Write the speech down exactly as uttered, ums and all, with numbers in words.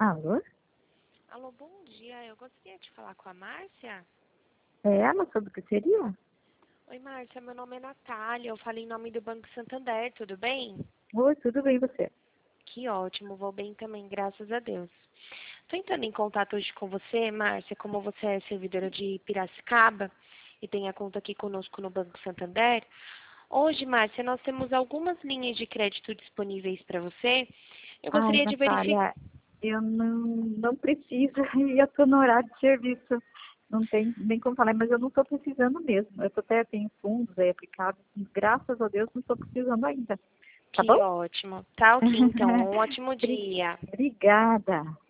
Alô? Alô, bom dia. Eu gostaria de falar com a Márcia. É ela? Sobre o que seria? Oi, Márcia. Meu nome é Natália. Eu falo em nome do Banco Santander. Tudo bem? Oi, tudo bem, você? Que ótimo. Vou bem também, graças a Deus. Estou entrando em contato hoje com você, Márcia, como você é servidora de Piracicaba e tem a conta aqui conosco no Banco Santander. Hoje, Márcia, nós temos algumas linhas de crédito disponíveis para você. Eu Ai, gostaria de verificar. Natália, eu não, não preciso e eu estou no horário de serviço. Não tem nem como falar, mas eu não estou precisando mesmo. Eu tô até tenho fundos aí aplicados, graças a Deus não estou precisando ainda. Tá Que bom? ótimo. Tá ok, então. Um ótimo Bri- dia. Obrigada.